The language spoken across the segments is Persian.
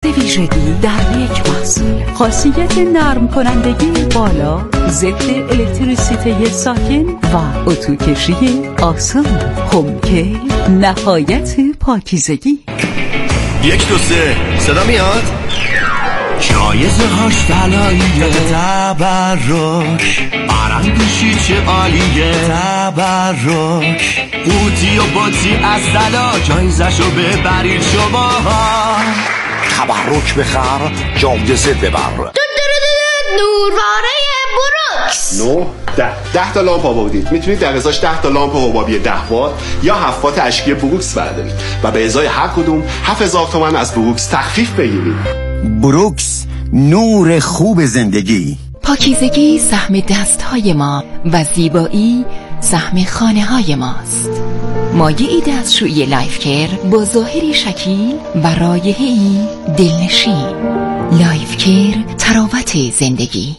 ویژگی در یک محصول. خاصیت نرم کنندگی بالا، ضد الکتریسیته ساکن و اتوکشی آسان. هومکی، نهایت پاکیزگی. 1 2 3 صدا میاد؟ جایزه هاش طلاییه، تبرک برندوشی چه عالیه، تبرک قوطی و باطی از طلا، جایزشو ببرید شماها. تبرک بخر، جایزه ببر. نورواره بروکس 10 تا لامپ آوردید، میتونید در ازاش 10 تا لامپ حبابی 10 وات یا 7 وات اشکی بروکس بردارید و به ازای هر کدوم 7000 تومان از بروکس تخفیف بگیرید. بروکس، نور خوب زندگی. پاکیزگی سهم دستهای ما و زیبایی سهم خانه های ماست. مایعی دستشویی لایف کیر با ظاهری شکیل و رایحه‌ای دلنشین. لایف کیر، تراوت زندگی.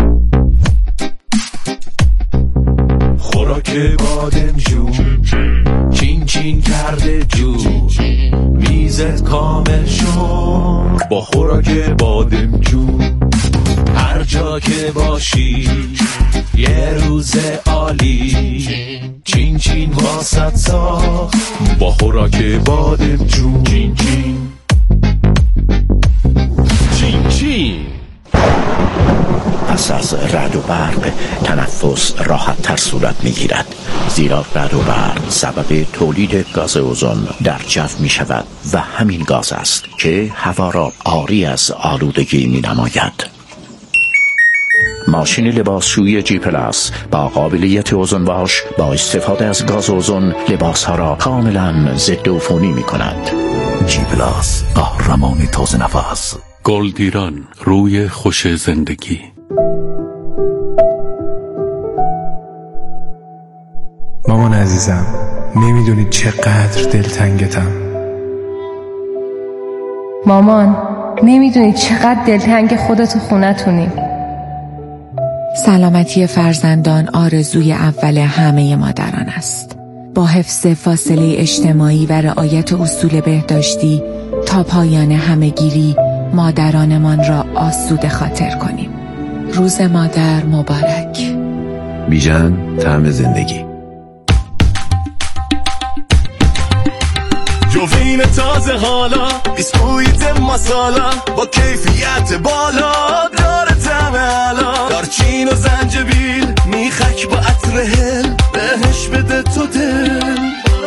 خوراک بادمجون چین چین کرده جون، میزت کامل شد با خوراک بادمجون. هر جا که باشی یه روز عالی، چین چین واسط ساخت با خوراک بادمجون. چین چین چین چین. پس از رعد و برق تنفس راحت تر صورت میگیرد، زیرا رعد و برق سبب تولید گاز اوزون در جو می شود و همین گاز است که هوا را عاری از آلودگی می نماید. ماشین لباسشویی جی پلاس با قابلیت اوزون واش با استفاده از گاز اوزون لباسها را کاملا ضد عفونی می کند. جی پلاس، قهرمان تازه نفس. گلدیران، روی خوش زندگی. مامان عزیزم، نمیدونی چقدر دلتنگتم. مامان، نمیدونی چقدر دلتنگ خودت و خونتونی. سلامتی فرزندان آرزوی اول همه مادران است. با حفظ فاصله اجتماعی و رعایت اصول بهداشتی تا پایان همه‌گیری مادرانمان را آسوده خاطر کنیم. روز مادر مبارک. بیژن، طعم زندگی. جوین تازه حالا، بیسکویت مسالا با کیفیت بالا، داره طعم علا، دارچین و زنجبیل میخک با عطر هل، بهش بده تو دل.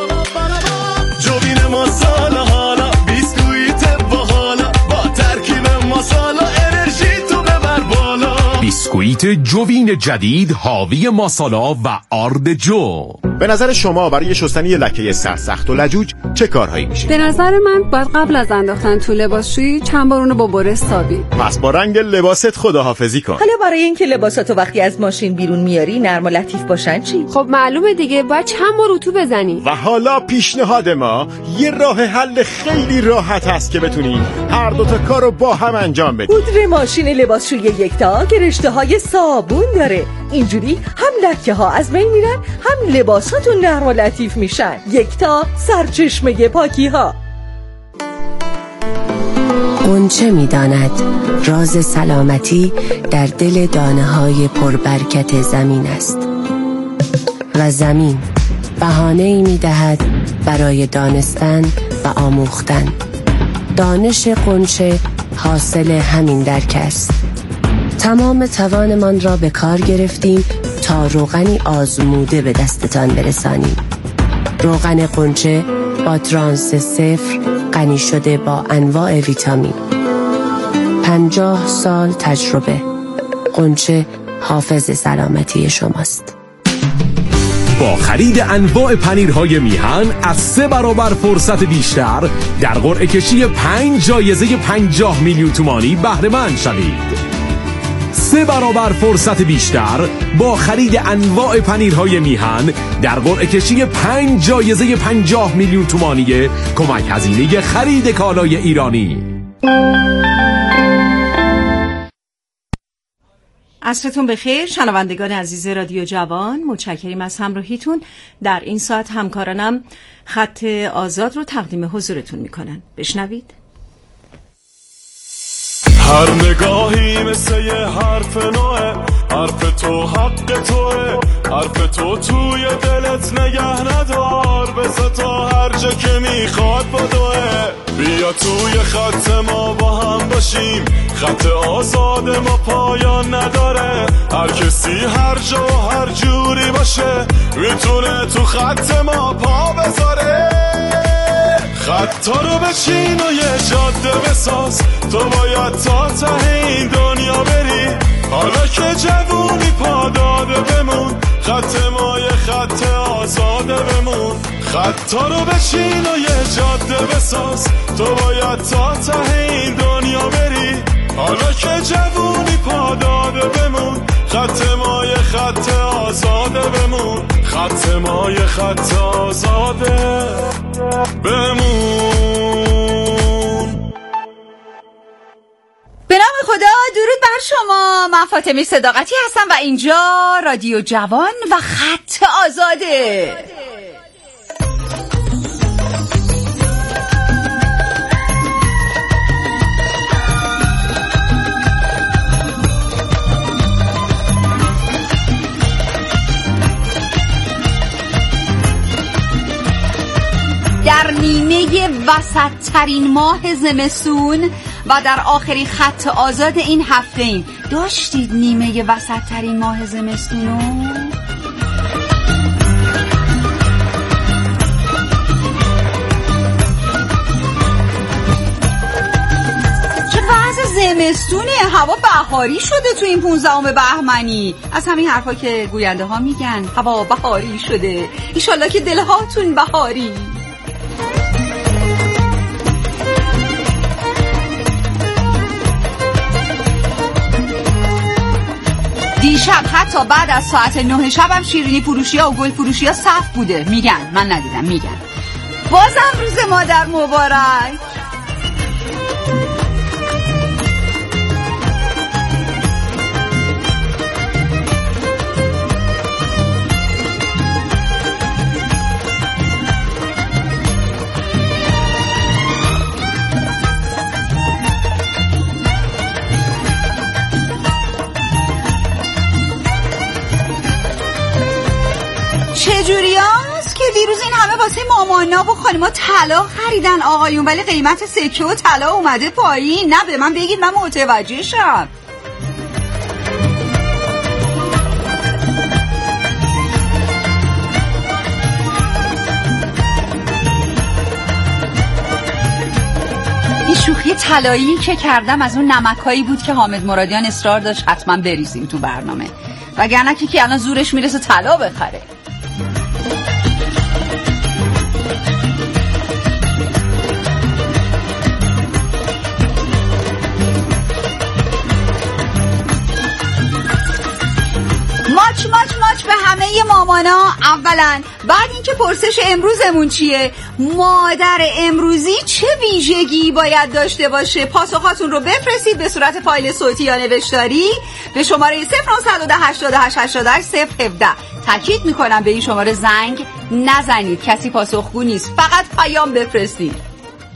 جوین مسالا حالا، بیسکویت باحالا با ترکیب مسالا، انرژی تو ببر بالا. بیسکویت جوین جدید حاوی ماسالا و آرد جو. به نظر شما برای شستن یه لکه سرسخت و لجوج چه کارهایی میشه؟ به نظر من باید قبل از انداختن تو لباسشویی چند بار اونو با برس سابی. پس با رنگ لباست خداحافظی کن. حالا برای اینکه لباساتو وقتی از ماشین بیرون میاری نرم و لطیف باشن چی؟ خب معلومه دیگه، باید چند بار اتو بزنی. و حالا پیشنهاد ما یه راه حل خیلی راحت هست که بتونی هر دوتا کارو با هم انجام بدی. پودر ماشین لباسشویی یکتا که رشته‌های صابون داره، اینجوری هم لکه ها از بین میرن هم لباساتون نرم و لطیف میشن. یکتا، سرچشمه پاکی ها. غنچه می‌داند راز سلامتی در دل دانه‌های پربرکت زمین است و زمین بهانه‌ای می‌دهد برای دانستن و آموختن. دانش غنچه حاصل همین درک است. تمام توانمان را به کار گرفتیم تا روغنی آزموده به دستتان برسانیم. روغن غنچه با ترانس 0 غنی شده با انواع ویتامین. 50 سال تجربه. غنچه حافظ سلامتی شماست. با خرید انواع پنیرهای میهن از 3 برابر فرصت بیشتر در قرعه کشی 5 جایزه 50 میلیون تومانی بهره مند شوید. 3 برابر فرصت بیشتر با خرید انواع پنیرهای میهن در قرعه کشی 5 جایزه 50 میلیون تومانی کمک هزینه خرید کالای ایرانی. عصرتون بخیر شنوندگان عزیز رادیو جوان، متشکریم از همراهیتون. در این ساعت همکارانم خط آزاد رو تقدیم حضورتون میکنن. بشنوید. هر نگاهی مثل یه حرف نوه، حرف تو حق توه، حرف تو توی دلت نگه ندار، بذار تا هر جا که میخواد بدوه. بیا توی خط ما با هم باشیم، خط آزاد ما پایان نداره، هر کسی هر جا و هر جوری باشه میتونه تو خط ما پا بذاره. خطا رو بچین و یه جاده بساز، تو باید تا ته این دنیا بری، حالا که جوونی پا داده بمون، خط ما یه خط آزاده بمون. خطا رو بچین و یه جاده بساز، تو باید تا ته این دنیا بری، حالا که جوونی پا داده بمون، خط ما یه خط آزاده بمون، خط ما یه خط آزاده بمون. به نام خدا، درود بر شما. من فاطمه صداقتی هستم و اینجا رادیو جوان و خط آزاده. در نیمه وسط ترین ماه زمستون و در آخرین خط آزاد این هفته ایم. داشتید نیمه وسط ترین ماه زمستونو؟ چه وضع زمستونه، هوا بهاری شده تو این 15 بهمنی. از همین حرفا که گوینده ها میگن هوا بهاری شده، ایشالله که دلهاتون بهاری. دیشب حتی بعد از ساعت 9 شبم شیرینی فروشی ها و گل فروشی ها صف بوده. میگن، من ندیدم، میگن. بازم روز مادر مبارک. چجوری هست که دیروز این همه واسه مامانا و خانما طلا خریدن آقایون، ولی قیمت سکه و طلا اومده پایین؟ نه به من بگید من متوجه شم. این شوخی طلایی که کردم از اون نمکایی بود که حامد مرادیان اصرار داشت حتما بریزیم تو برنامه، وگرنه که الان زورش میرسه طلا بخره. ماچ به همه مامانا. اولا بعد اینکه پرسش امروزمون چیه، مادر امروزی چه ویژگی باید داشته باشه، پاسخاتون رو بفرستید به صورت فایل صوتی یا نوشتاری به شماره 09108888 تاکید میکنم به این شماره زنگ نزنید، کسی پاسخگو نیست، فقط پیام بفرستید.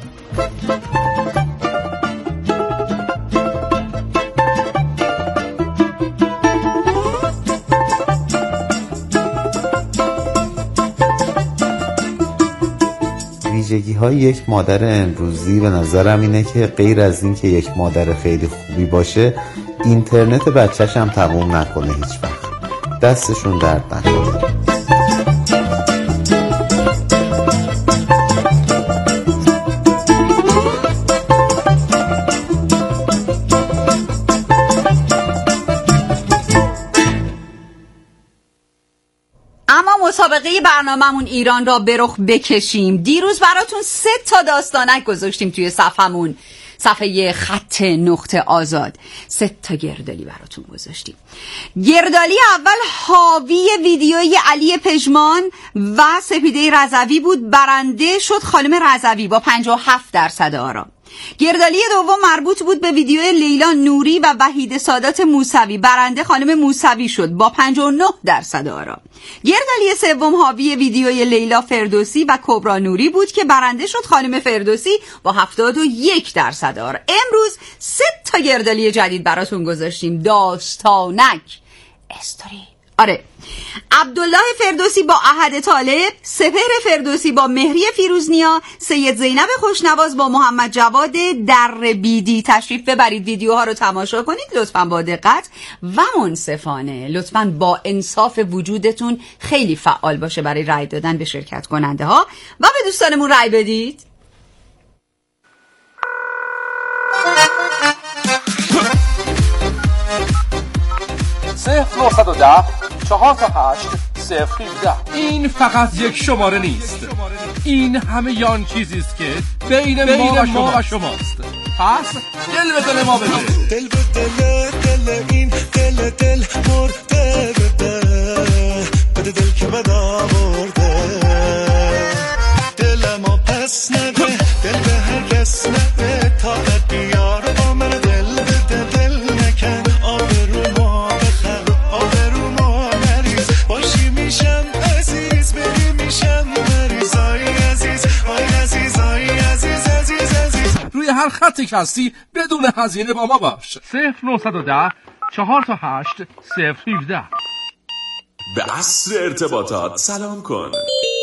ویژگی‌های یک مادر امروزی به نظرم اینه که غیر از این که یک مادر خیلی خوبی باشه، اینترنت بچه‌ش هم تموم نکنه هیچ وقت، دستشون درد نکنه. مسابقه برنامه‌مون ایران را به رخ بکشیم. دیروز براتون 3 داستانک گذاشتیم توی صفحمون، صفحه خط نقطه آزاد. 3 گردالی براتون گذاشتیم. گردالی اول حاوی ویدیوی علی پژمان و سپیده رضوی بود. برنده شد خانم رضوی با 57% آرا. گردالی دوم مربوط بود به ویدیو لیلا نوری و وحید سادات موسوی. برنده خانم موسوی شد با 59% آرا. گردالی سوم حاوی ویدیوی لیلا فردوسی و کبرا نوری بود که برنده شد خانم فردوسی با 71% آرا. امروز 3 تا گردالی جدید براتون گذاشتیم. داستانک استوری. آره، عبدالله فردوسی با احد طالب، سپهر فردوسی با مهری فیروزنیا، سید زینب خوشنواز با محمد جواد در بیدی. تشریف ببرید، ویدیوها رو تماشا کنید لطفاً با دقت و منصفانه. لطفاً با انصاف وجودتون خیلی فعال باشه برای رأی دادن به شرکت کننده ها و به دوستانمون رأی بدید. این فقط یک شماره نیست، این همه یان چیزیست که بین ما و شماست. پس دل به دل ما بده. دل به دل این دل مرده بده دل که بد آورده. دل ما پس نده، دل به هر کس نده، تا بیار با من دل به دل نکن. آبرو ما بخر، آبرو ما نریز، باشی میشم عزیز، بری میشم مریض. آی عزیز، آی عزیز، آی عزیز، عزیز عزیز. روی هر خطی که هستی بدون هزینه با ما باش. 0910 408 017. به عصر ارتباطات سلام کن.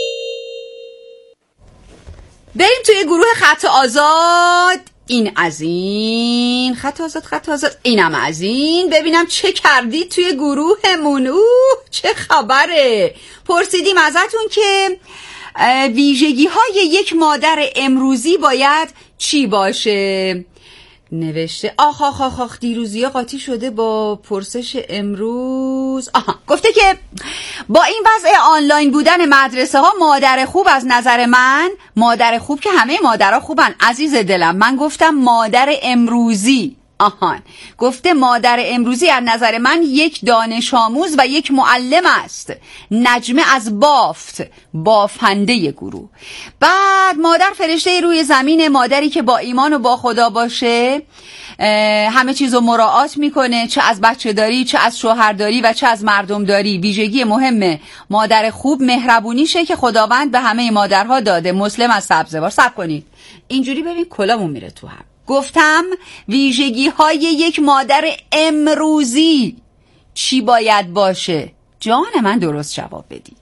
بریم توی گروه خط آزاد. این از این خط آزاد، اینم از این. ببینم چه کردید توی گروهمون. چه خبره. پرسیدیم ازتون که ویژگی های یک مادر امروزی باید چی باشه. نوشته آخ دیروزی ها قاطی شده با پرسش امروز. گفته که با این وضع آنلاین بودن مدرسه ها، مادر خوب از نظر من، مادر خوب که همه مادرها خوبن عزیز دلم، من گفتم مادر امروزی. گفته مادر امروزی از نظر من یک دانش آموز و یک معلم است. نجمه از بافنده گروه. بعد مادر فرشته روی زمین، مادری که با ایمان و با خدا باشه، همه چیزو مراعات میکنه، چه از بچه داری، چه از شوهرداری و چه از مردم داری. ویژگی مهم مادر خوب مهربونیشه که خداوند به همه مادرها داده. مسلم از سبزوار. صبر کنید، اینجوری ببین کلامون میره تو هم. گفتم ویژگی های یک مادر امروزی چی باید باشه؟ جان من درست جواب بدید.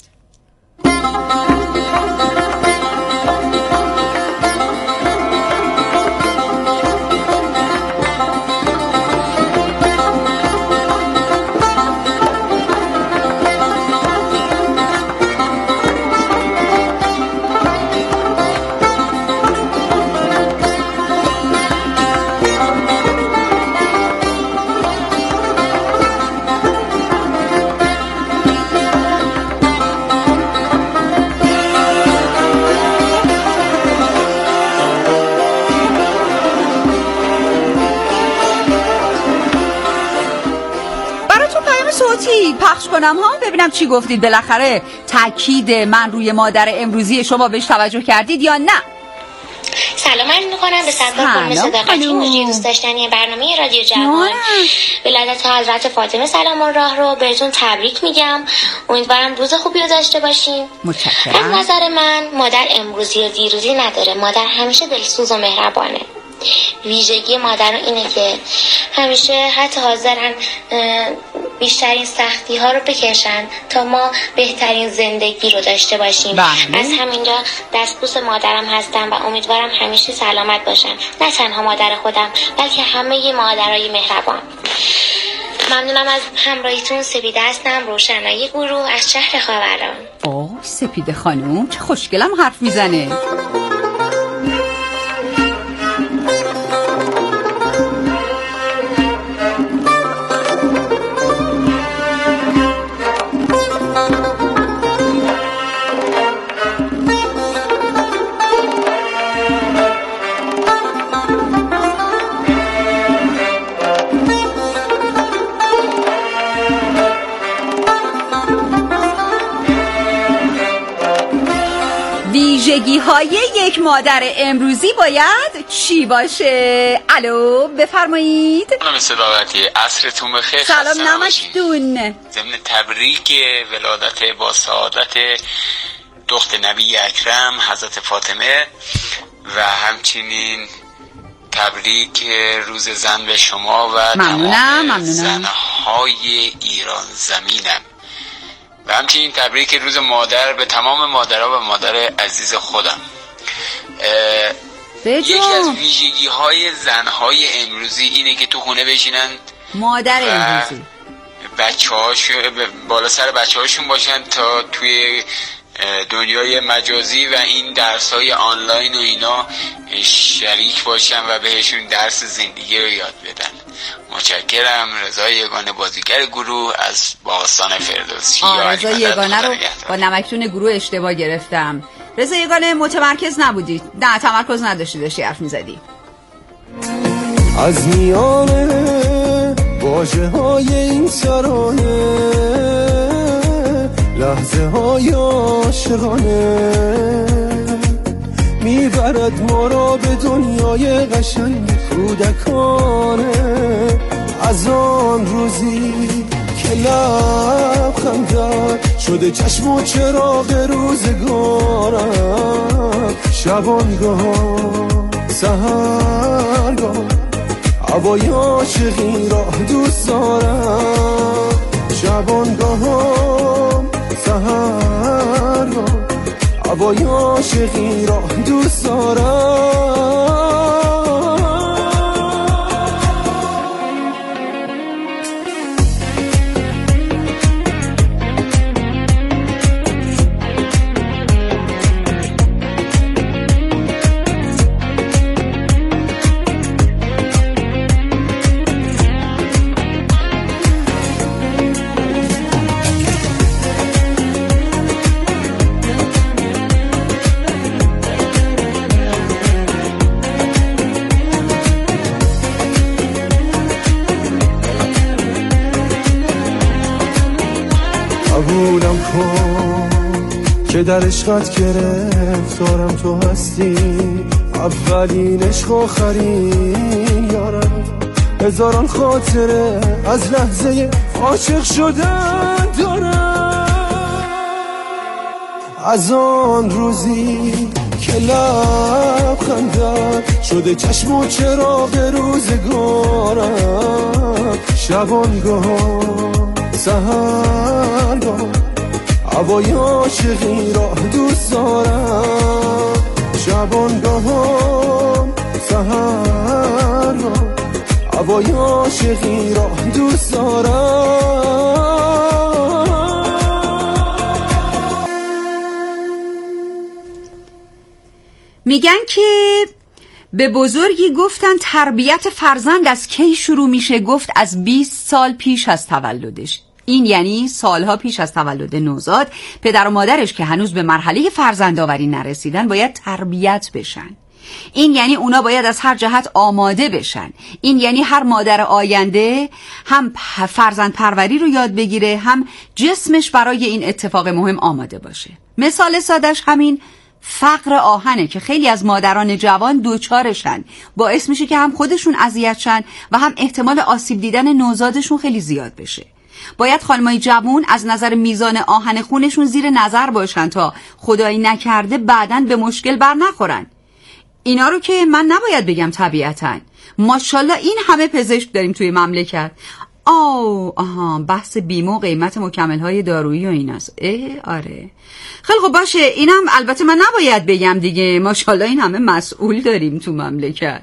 پخش کنم ها ببینم چی گفتید. بالاخره تاکید من روی مادر امروزی شما بهش توجه کردید یا نه؟ سلام عرض می‌کنم به سرکار خانم صداقتی، مجری دوست داشتنی برنامه رادیو جوان. ولادت حضرت فاطمه سلام الله رو بهتون تبریک میگم. امیدوارم روز خوبی رو داشته باشین. متشکرم. از نظر من مادر امروزی و دیروزی نداره. مادر همیشه دلسوز و مهربانه. ویژگی مادر اینه که همیشه حتی حاضرن بیشترین سختی ها رو بکشن تا ما بهترین زندگی رو داشته باشیم. از همینجا دستبوس مادرم هستم و امیدوارم همیشه سلامت باشن، نه تنها مادر خودم بلکه همه مادرای مهربان. ممنونم از همراهیتون. سپیده هستم، روشنایی گروه از شهر خاوران. سپیده خانم چه خوشگلم حرف میزنه. ویژگی های یک مادر امروزی باید چی باشه؟ الو بفرمایید. خانم صداقتی عصرتون بخیر. سلام نمکتون. ضمن تبریک ولادت با سعادت دختر نبی اکرم حضرت فاطمه و همچنین تبریک روز زن به شما و ممنونم. زنهای ایران زمینم و همچنین تبریک روز مادر به تمام مادرها و مادر عزیز خودم. یکی از ویژگی های زنهای امروزی اینه که تو خونه بشینن مادر امروزی بالا سر بچه هاشون باشن تا توی دنیای مجازی و این درس های آنلاین و اینا شریک باشن و بهشون درس زندگی رو یاد بدن. متشکرم. رضا یگانه، بازیگر گروه از باستان فردوسی. رضا یگانه رو با نمکتون گروه اشتباه گرفتم. رضا یگانه متمرکز نبودی؟ نه تمرکز نداشتی، داشتی حرف میزدی. از میانه واژه های این ترانه لحظه های عاشقانه میبرد ما را به دنیای قشنگ کودکانه. از آن روزی که لبخندت شده چشم و چراغ روزگارم، شبانگاه سحرگاه هوای عاشقی را دوست دارم. شبانگاه سحرگاه هوای عاشقی را دوست دارم. قبولم کن که در عشقت گرفتارم، تو هستی اولین عشق آخرین یارم. هزاران خاطره از لحظه عاشق شدن دارم. از آن روزی که لبخندت شده چشم و چراغ روزگارم، شبانگاه سحرگاه هوای عاشقی را دوست دارم. شبانگاه سحرگاه هوای عاشقی را دوست دارم. میگن که به بزرگی گفتن تربیت فرزند از کی شروع میشه؟ گفت از 20 سال پیش از تولدش. این یعنی سالها پیش از تولد نوزاد پدر و مادرش که هنوز به مرحله فرزندآوری نرسیدن باید تربیت بشن. این یعنی اونا باید از هر جهت آماده بشن. این یعنی هر مادر آینده هم فرزند پروری رو یاد بگیره، هم جسمش برای این اتفاق مهم آماده باشه. مثال سادش همین فقر آهنه که خیلی از مادران جوان دوچارشن، باعث میشه که هم خودشون اذیت شن و هم احتمال آسیب دیدن نوزادشون خیلی زیاد بشه. باید خانمای جوان از نظر میزان آهن خونشون زیر نظر باشن تا خدایی نکرده بعداً به مشکل بر نخورن. اینا رو که من نباید بگم طبیعتاً. ماشاءالله این همه پزشک داریم توی مملکت. بحث بیمه و قیمت مکمل‌های دارویی و ایناست. آره. خیلی خب باشه، اینم البته من نباید بگم دیگه. ماشاءالله این همه مسئول داریم تو مملکت.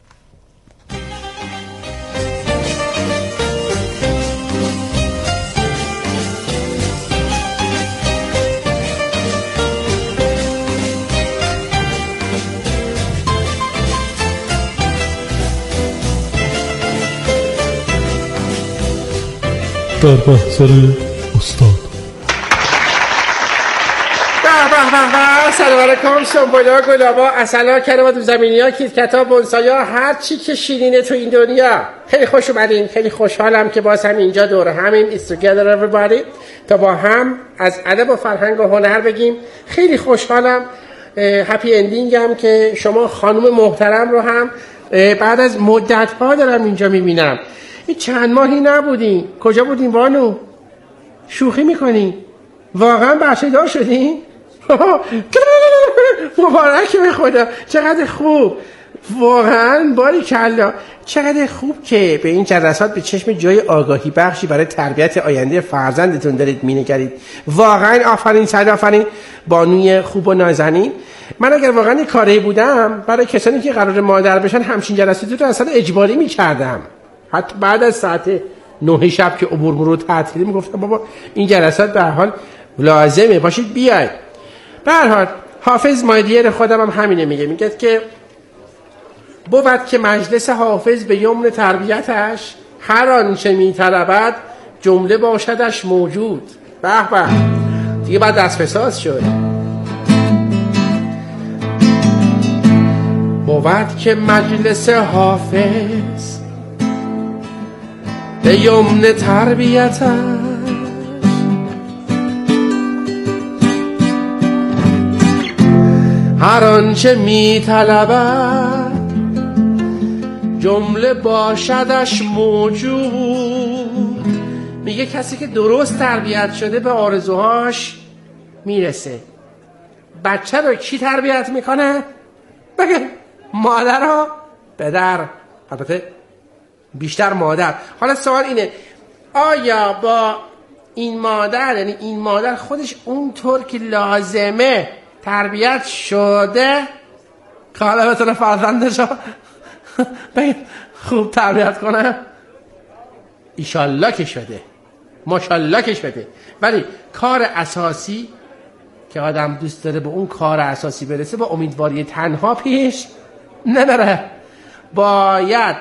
در محضر استاد. سلام علیکم. سنبولا گلابا اصلا کلمه تو زمینی ها کیت کتاب بونسایا هر چی که شیرینه تو این دنیا. خیلی خوش اومدین. خیلی خوشحالم که باز هم اینجا دور همین It's Together Everybody تا با هم از ادب و فرهنگ و هنر بگیم. خیلی خوشحالم. هپی اندینگ هم که شما خانم محترم رو هم بعد از مدت ها دارم اینجا میبینم. چند ماهی نبودین. کجا بودین بانو؟ شوخی میکنین؟ واقعا بچه دار شدین؟ مبارک به خدا. چقدر خوب. واقعا باریکلا، چقدر خوب که به این جلسات به چشم جای آگاهی بخشی برای تربیت آینده فرزندتون دارید مینگرید. واقعا آفرین، صد آفرین بانوی خوب و نازنین. من اگر واقعا کاری بودم برای کسانی که قرار مادر بشن همچین جلساتی رو اصلا اجباری میکردم. حتی بعد از ساعت 9 شب که عبور مرور تعطیلی میگفتم بابا این جلسات به هر حال لازمه، باشید بیاید. به هر حال حافظ مایدیر خودم هم همینه میگه که بود که مجلس حافظ به یمن تربیتش هر آنچه میطلبد جمله باشدش موجود. به به دیگه بعد دست فساز شد. بود که مجلس حافظ به یمن تربیتش هر آنچه میطلبد جمله باشدش موجود. میگه کسی که درست تربیت شده به آرزوهاش میرسه. بچه رو کی تربیت میکنه؟ بگه مادر ها، پدر، البته بیشتر مادر. حالا سوال اینه آیا با این مادر، یعنی این مادر خودش اونطور که لازمه تربیت شده که حالا بتونه فرزندش رو خوب تربیت کنه؟ ایشالله که شده، ماشالله که شده. ولی کار اساسی که آدم دوست داره به اون کار اساسی برسه با امیدواری تنها پیش نبره. باید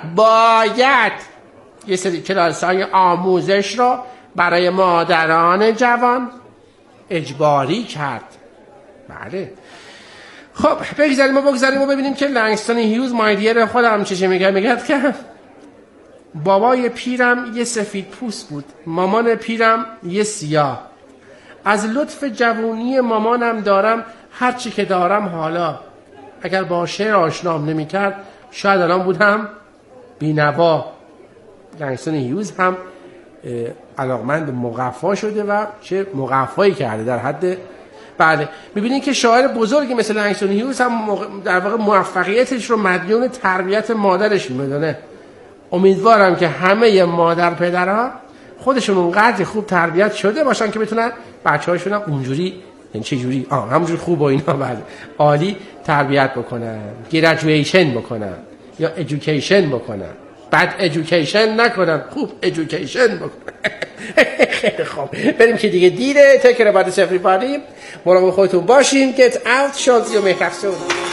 یه سری کلاس‌های آموزش رو برای مادران جوان اجباری کرد. بله خب بگذاریم و ببینیم که لنگستون هیوز مایدیر خودم چه میگه که بابای پیرم یه سفید پوست بود، مامان پیرم یه سیاه. از لطف جوونی مامانم دارم هرچی که دارم حالا. اگر با شعر آشنام نمی‌کرد شاید الان بودم بی‌نوا. لنگستون هیوز هم علاقمند مقفا شده و چه مقفایی کرده در حد. بله میبینید که شاعر بزرگی مثل لنگستون هیوز هم در واقع موفقیتش رو مدیون تربیت مادرش میدونه. امیدوارم که همه مادر پدرها خودشون اونقدر خوب تربیت شده باشن که بتونن بچه‌هاشون هم اونجوری، یعنی چه جوری، همونجوری خوب و اینا، بله عالی تربیت بکنن، گریجویشن بکنن یا ادویکیشن بکنن، بد ادویکیشن نکنن، خوب ادویکیشن بکنن. خیلی خوب بریم که دیگه دیره. تکر بعد سفری باریم مراقب خودتون باشین. Get out شانسی و مهرفسون.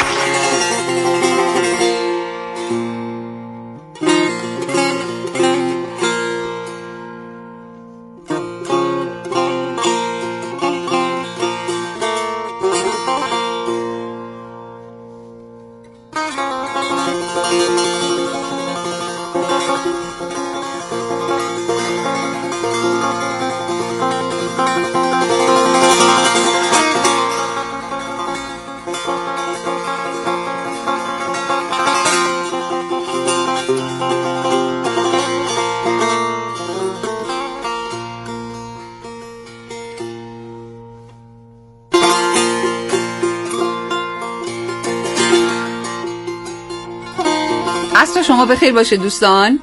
عصر شما بخیر باشه دوستان.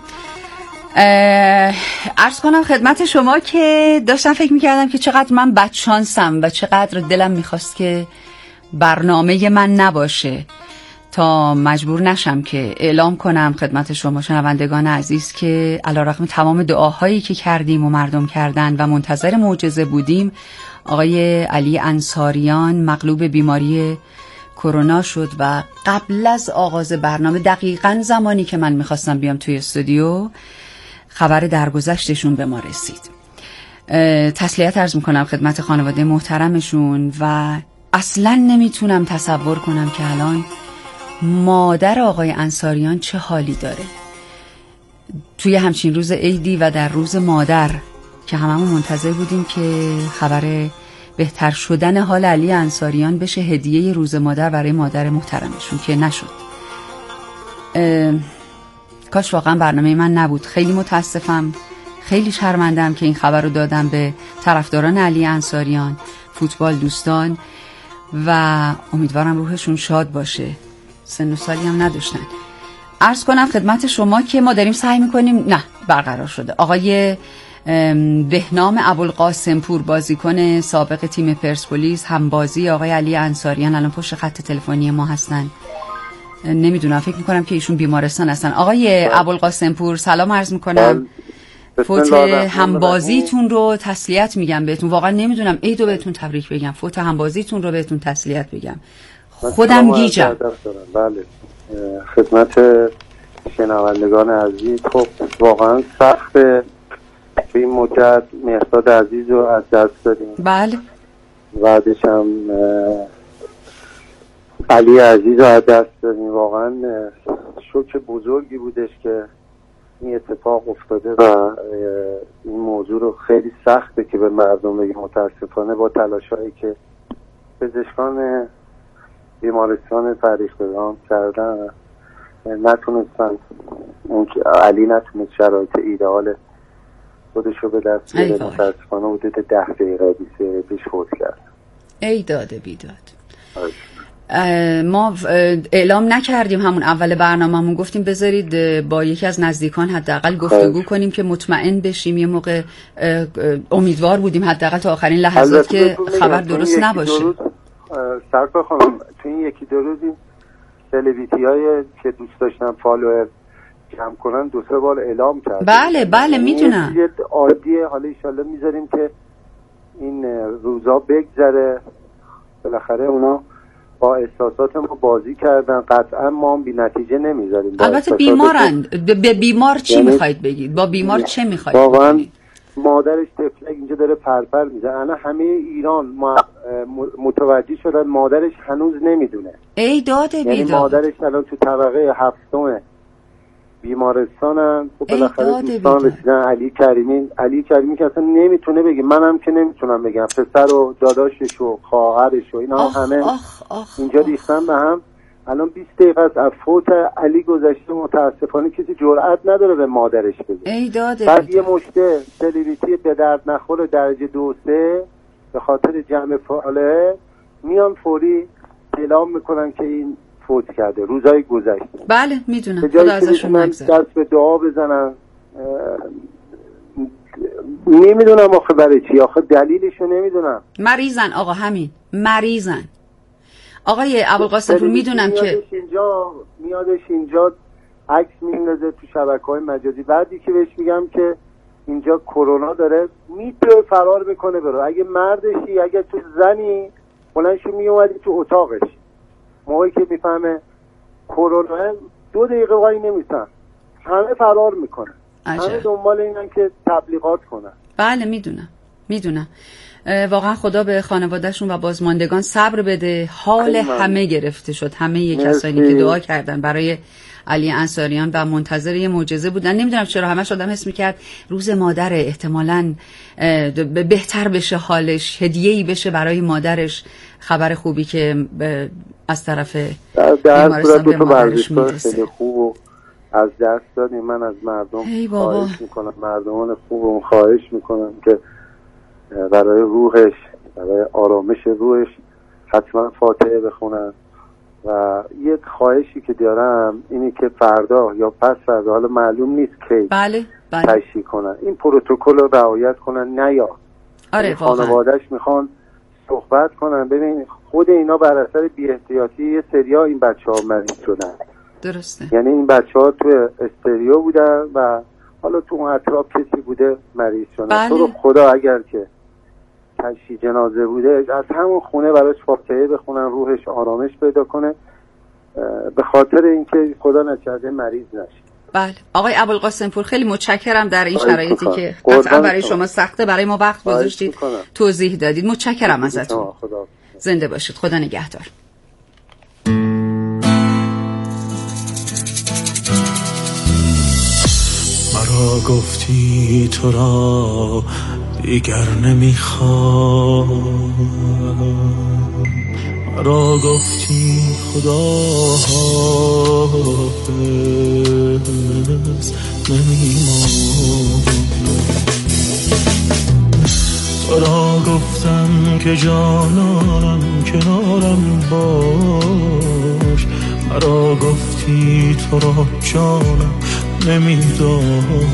عرض کنم خدمت شما که داشتم فکر میکردم که چقدر من بدشانسم و چقدر دلم میخواست که برنامه من نباشه تا مجبور نشم که اعلام کنم خدمت شما شنوندگان عزیز که علیرغم تمام دعاهایی که کردیم و مردم کردن و منتظر معجزه بودیم، آقای علی انصاریان مغلوب بیماری کرونا شد و قبل از آغاز برنامه دقیقاً زمانی که من میخواستم بیام توی استودیو خبر درگذشتشون به ما رسید. تسلیت عرض میکنم خدمت خانواده محترمشون و اصلاً نمیتونم تصور کنم که الان مادر آقای انصاریان چه حالی داره توی همچین روز عیدی و در روز مادر که هممون منتظر بودیم که خبر بهتر شدن حال علی انصاریان بشه هدیه روز مادر برای مادر محترمشون که نشد. کاش واقعا برنامه من نبود. خیلی متاسفم، خیلی شرمندم که این خبر رو دادم به طرفداران علی انصاریان، فوتبال دوستان، و امیدوارم روحشون شاد باشه. سن و سالی هم نداشتن. عرض کنم خدمت شما که ما داریم سعی میکنیم. نه برقرار شده. آقای بهنام ابوالقاسم پور، بازیکن سابق تیم پرسپولیس، هم بازی آقای علی انصاریان، الان پشت خط تلفنی ما هستن. نمیدونم، فکر میکنم که ایشون بیمارستان هستن. آقای ابوالقاسم پور سلام عرض میکنم. فوت همبازیتون رو تسلیت میگم بهتون. واقعا نمیدونم عیدو بهتون تبریک بگم، فوت همبازیتون رو بهتون تسلیت بگم. خودم گیجم. بله خدمت شنوندگان عزیز، خب واقعا سخته به این مدت مهرداد عزیز رو از دست دادیم. بله. بعدش هم علی عزیز رو از دست دادیم. واقعا شوک بزرگی بودش که این اتفاق افتاده و این موضوع رو خیلی سخته که به مردم بگیم. متاسفانه با تلاشایی که پزشکان بیمارستان فرهیختگان کردن نتونستن، علی نتونست شرایط ایدئال خودش رو به دست بیاره. متاسفانه حدود 10 دقیقه پیش فوت کرد. ای داده بیداد. ما اعلام نکردیم همون اول برنامه‌مون، گفتیم بذارید با یکی از نزدیکان حداقل گفتگو کنیم که مطمئن بشیم. یه موقع امیدوار بودیم حداقل تا آخرین لحظات که خبر درست نباشه. سرکار خانم تو این یکی دو روز سلبریتی‌های که دوست داشتن فالوور جمع کنن 2-3 بار اعلام کردن. بله میدونم. یه عادیه، حالا ان شاءالله میذاریم که این روزا بگذره. بالاخره اونا با احساسات ما بازی کردن، قطعا ما هم بی نتیجه نمیذاریم. البته بیمارند. به بیمار چی میخواید بگید؟ با بیمار چه میخواید بگید؟ واقعا مادرش طفلک اینجا داره پرپر میزنه. انا همه ایران متوجه شدن، مادرش هنوز نمیدونه. ای داده بیداد. یعنی مادرش الان تو طبقه 7 بیمارستانن. خب بالاخره دوستان رسیدن. علی کریمی که اصلا نمیتونه بگه، منم که نمیتونم بگم، پسر و داداشش و خواهرش و اینا همه اینجا ریختن به هم. الان 20 دقیقه از فوت علی گذشته، متاسفانه کسی جرئت نداره به مادرش بگه. ای داده بعد یه مشته سلبریتی به درد نخور درجه 2-3 به خاطر جمع فعاله میان فوری اعلام میکنن که این فوت کرده روزای گذشته. بله میدونم، خدا ازشون نگذره. دست به دعا بزنن. نمیدونم آخه برای چی، آخه دلیلشو نمیدونم. مریضن آقا، همین مریضن. آقای ابوالقاسم پور میدونم که میادش اینجا عکس میندازه تو شبکه‌های مجازی، بعدی که بهش میگم که اینجا کرونا داره میتونه فرار بکنه بره. اگه مردشی، اگه تو زنی بلندشو میومدی تو اتاقش، موقعی که میفهمه کرونا 2 دقیقه وای نمیسن، همه فرار میکنن. همه دنبال اینن که تبلیغات کنن. بله میدونم. واقعا خدا به خانوادهشون و بازماندگان صبر بده. حال همه گرفته شد، همه کسانی که دعا کردن برای علی انصاریان و منتظر یه معجزه بودن. نمیدونم چرا همش آدم حس میکرد روز مادر، احتمالاً بهتر بشه حالش، هدیه‌ای بشه برای مادرش، خبر خوبی که از طرف بیمارستان به مادرش میرسه. خوب از دست دادیم. من از مردم خواهش میکنم، مردمان خوبم خواهش میکنم که برای روحش، برای آرامش روحش حتما فاتحه بخونن. و یک خواهشی که دارم اینی که فردا یا پس فردا، حالا معلوم نیست کی تشریح کنن، این پروتکل رو رعایت کنن. نیا خانواده‌اش میخوان صحبت کنن. ببین خود اینا بر اثر بی احتیاطی یه سریا این بچه‌ها مریض شدن. درسته. یعنی این بچه‌ها تو استریو بودن و حالا تو اون اطراف کسی بوده مریض شدن. تو رو خدا اگر که تشییع جنازه بوده از همون خونه براش فاتحه بخونن، روحش آرامش پیدا کنه، به خاطر اینکه خدا نکرده مریض نشه. بله آقای ابوالقاسم پور، خیلی متشکرم در این شرایطی که قطعا برای شما سخته، برای ما وقت گذاشتید، توضیح دادید. متشکرم ازتون. زنده باشید. خدا نگهدار. مرا گفتی تو را دیگر نمیخوام، مرا گفتی خدا حافظ نمیمانم، تو را گفتم که جانانم کنارم باش، مرا گفتی تو را جانم نمیداد